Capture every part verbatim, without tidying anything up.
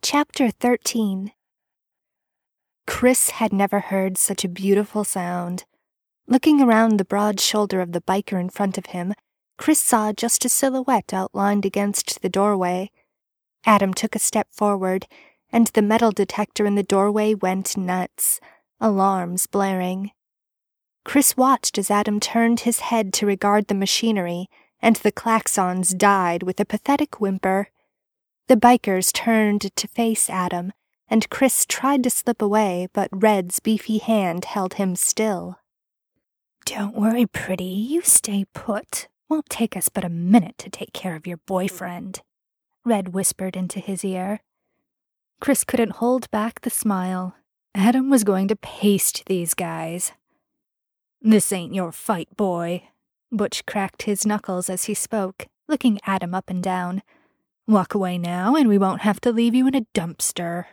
Chapter thirteen. Chris had never heard such a beautiful sound. Looking around the broad shoulder of the biker in front of him, Chris saw just a silhouette outlined against the doorway. Adam took a step forward, and the metal detector in the doorway went nuts, alarms blaring. Chris watched as Adam turned his head to regard the machinery, and the klaxons died with a pathetic whimper. The bikers turned to face Adam, and Chris tried to slip away, but Red's beefy hand held him still. "Don't worry, pretty. You stay put. Won't take us but a minute to take care of your boyfriend," Red whispered into his ear. Chris couldn't hold back the smile. Adam was going to paste these guys. "This ain't your fight, boy." Butch cracked his knuckles as he spoke, looking Adam up and down. "Walk away now, and we won't have to leave you in a dumpster."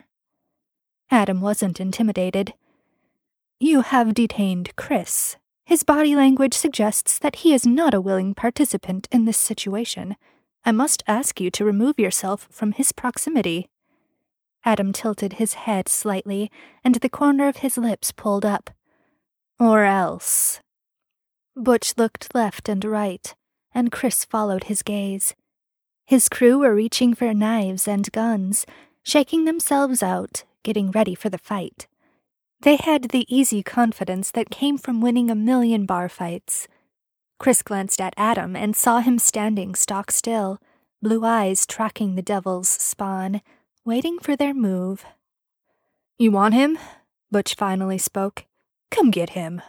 Adam wasn't intimidated. "You have detained Chris. His body language suggests that he is not a willing participant in this situation. I must ask you to remove yourself from his proximity." Adam tilted his head slightly, and the corner of his lips pulled up. "Or else." Butch looked left and right, and Chris followed his gaze. His crew were reaching for knives and guns, shaking themselves out, getting ready for the fight. They had the easy confidence that came from winning a million bar fights. Chris glanced at Adam and saw him standing stock still, blue eyes tracking the devil's spawn, waiting for their move. "You want him?" Butch finally spoke. "Come get him."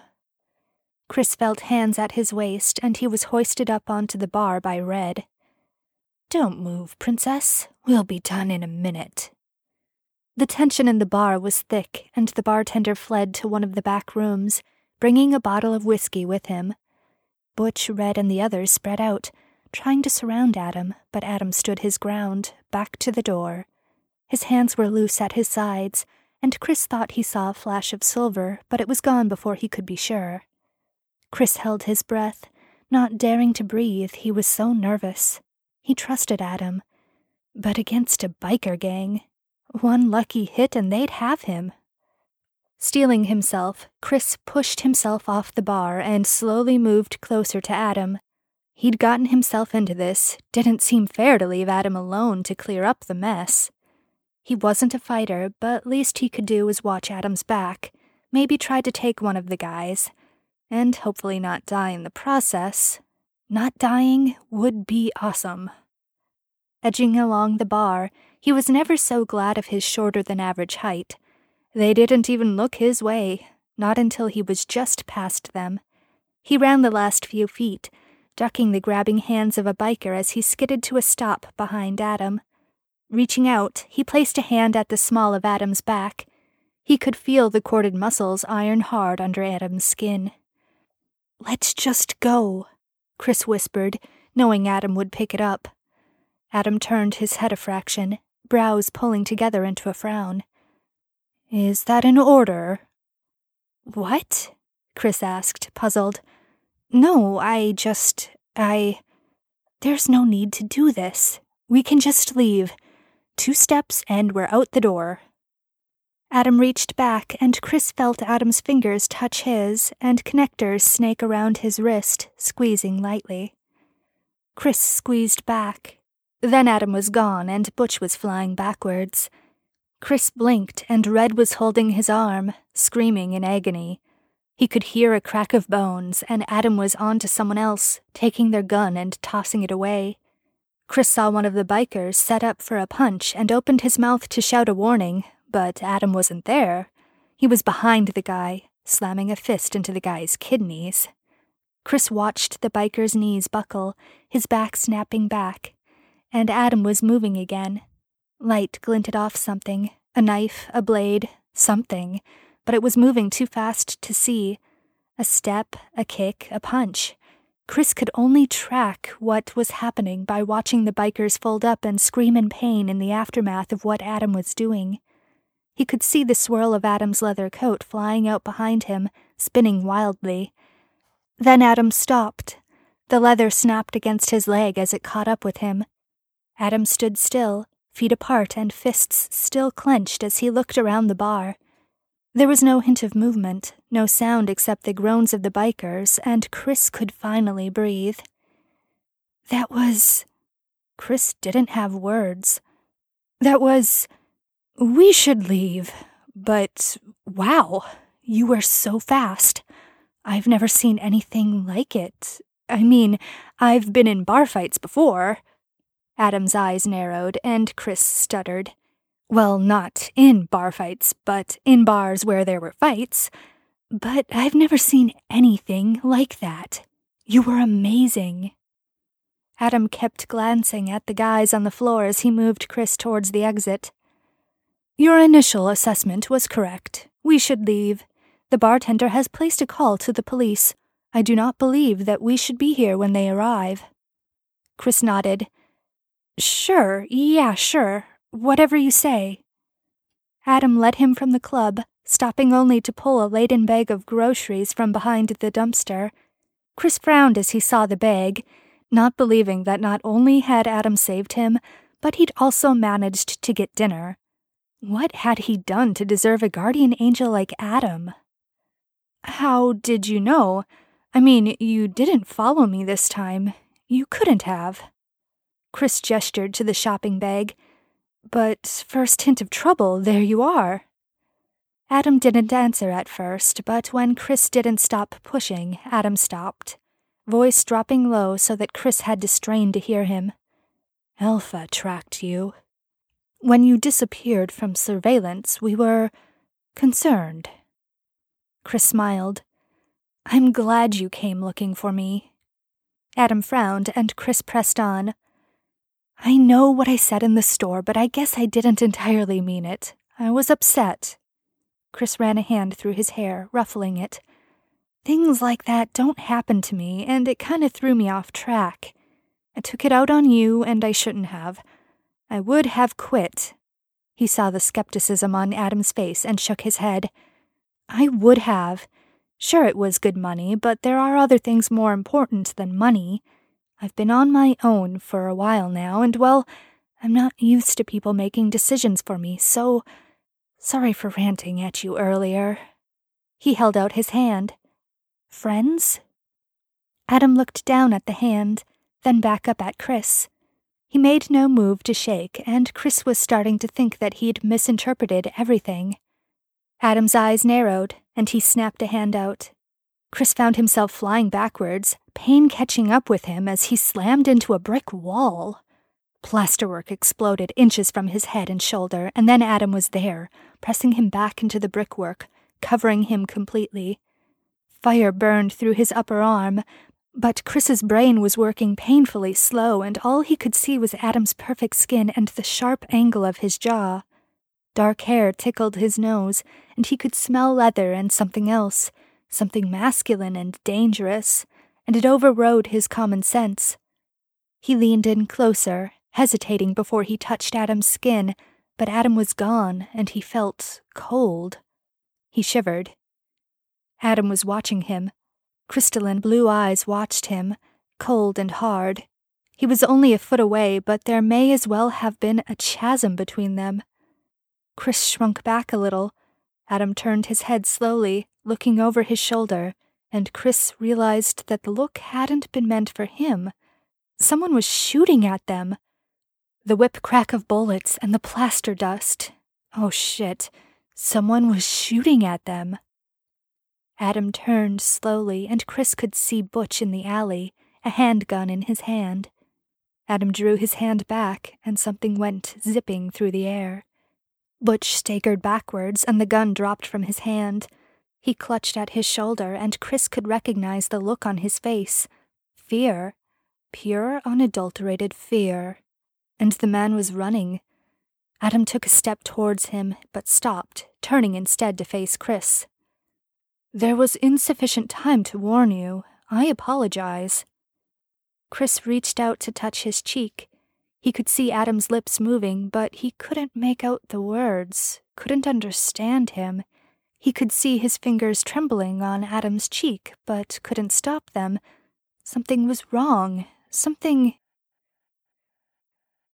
Chris felt hands at his waist, and he was hoisted up onto the bar by Red. "Don't move, Princess. We'll be done in a minute." The tension in the bar was thick, and the bartender fled to one of the back rooms, bringing a bottle of whiskey with him. Butch, Red, and the others spread out, trying to surround Adam, but Adam stood his ground, back to the door. His hands were loose at his sides, and Chris thought he saw a flash of silver, but it was gone before he could be sure. Chris held his breath, not daring to breathe. He was so nervous. He trusted Adam, but against a biker gang, one lucky hit and they'd have him. Steeling himself, Chris pushed himself off the bar and slowly moved closer to Adam. He'd gotten himself into this. Didn't seem fair to leave Adam alone to clear up the mess. He wasn't a fighter, but least he could do was watch Adam's back, maybe try to take one of the guys, and hopefully not die in the process. Not dying would be awesome. Edging along the bar, he was never so glad of his shorter-than-average height. They didn't even look his way, not until he was just past them. He ran the last few feet, ducking the grabbing hands of a biker as he skidded to a stop behind Adam. Reaching out, he placed a hand at the small of Adam's back. He could feel the corded muscles iron hard under Adam's skin. "Let's just go," Chris whispered, knowing Adam would pick it up. Adam turned his head a fraction, brows pulling together into a frown. "Is that an order?" "What?" Chris asked, puzzled. "No, I just... I... There's no need to do this. We can just leave. Two steps and we're out the door." Adam reached back, and Chris felt Adam's fingers touch his, and connectors snake around his wrist, squeezing lightly. Chris squeezed back. Then Adam was gone, and Butch was flying backwards. Chris blinked, and Red was holding his arm, screaming in agony. He could hear a crack of bones, and Adam was on to someone else, taking their gun and tossing it away. Chris saw one of the bikers set up for a punch and opened his mouth to shout a warning, but Adam wasn't there. He was behind the guy, slamming a fist into the guy's kidneys. Chris watched the biker's knees buckle, his back snapping back, and Adam was moving again. Light glinted off something, a knife, a blade, something, but it was moving too fast to see. A step, a kick, a punch. Chris could only track what was happening by watching the bikers fold up and scream in pain in the aftermath of what Adam was doing. He could see the swirl of Adam's leather coat flying out behind him, spinning wildly. Then Adam stopped. The leather snapped against his leg as it caught up with him. Adam stood still, feet apart and fists still clenched as he looked around the bar. There was no hint of movement, no sound except the groans of the bikers, and Chris could finally breathe. That was... Chris didn't have words. That was... We should leave, but wow, you were so fast. I've never seen anything like it. I mean, I've been in bar fights before. Adam's eyes narrowed, and Chris stuttered. Well, not in bar fights, but in bars where there were fights. But I've never seen anything like that. You were amazing. Adam kept glancing at the guys on the floor as he moved Chris towards the exit. Your initial assessment was correct. We should leave. The bartender has placed a call to the police. I do not believe that we should be here when they arrive. Chris nodded. Sure, yeah, sure. Whatever you say. Adam led him from the club, stopping only to pull a laden bag of groceries from behind the dumpster. Chris frowned as he saw the bag, not believing that not only had Adam saved him, but he'd also managed to get dinner. What had he done to deserve a guardian angel like Adam? How did you know? I mean, you didn't follow me this time. You couldn't have. Chris gestured to the shopping bag. But first hint of trouble, there you are. Adam didn't answer at first, but when Chris didn't stop pushing, Adam stopped, voice dropping low so that Chris had to strain to hear him. Alpha tracked you. When you disappeared from surveillance, we were concerned. Chris smiled. I'm glad you came looking for me. Adam frowned, and Chris pressed on. I know what I said in the store, but I guess I didn't entirely mean it. I was upset. Chris ran a hand through his hair, ruffling it. Things like that don't happen to me, and it kind of threw me off track. I took it out on you, and I shouldn't have. I would have quit. He saw the skepticism on Adam's face and shook his head. I would have. Sure, it was good money, but there are other things more important than money. I've been on my own for a while now, and, well, I'm not used to people making decisions for me, so sorry for ranting at you earlier. He held out his hand. Friends? Adam looked down at the hand, then back up at Chris. He made no move to shake, and Chris was starting to think that he'd misinterpreted everything. Adam's eyes narrowed, and he snapped a hand out. Chris found himself flying backwards, pain catching up with him as he slammed into a brick wall. Plasterwork exploded inches from his head and shoulder, and then Adam was there, pressing him back into the brickwork, covering him completely. Fire burned through his upper arm, but Chris's brain was working painfully slow, and all he could see was Adam's perfect skin and the sharp angle of his jaw. Dark hair tickled his nose, and he could smell leather and something else, something masculine and dangerous, and it overrode his common sense. He leaned in closer, hesitating before he touched Adam's skin, but Adam was gone, and he felt cold. He shivered. Adam was watching him. Crystalline blue eyes watched him, cold and hard. He was only a foot away, but there may as well have been a chasm between them. Chris shrunk back a little. Adam turned his head slowly, looking over his shoulder, and Chris realized that the look hadn't been meant for him. Someone was shooting at them. The whip-crack of bullets and the plaster dust. Oh shit, someone was shooting at them. Adam turned slowly, and Chris could see Butch in the alley, a handgun in his hand. Adam drew his hand back, and something went zipping through the air. Butch staggered backwards, and the gun dropped from his hand. He clutched at his shoulder, and Chris could recognize the look on his face. Fear. Pure, unadulterated fear. And the man was running. Adam took a step towards him, but stopped, turning instead to face Chris. There was insufficient time to warn you. I apologize. Chris reached out to touch his cheek. He could see Adam's lips moving, but he couldn't make out the words, couldn't understand him. He could see his fingers trembling on Adam's cheek, but couldn't stop them. Something was wrong. Something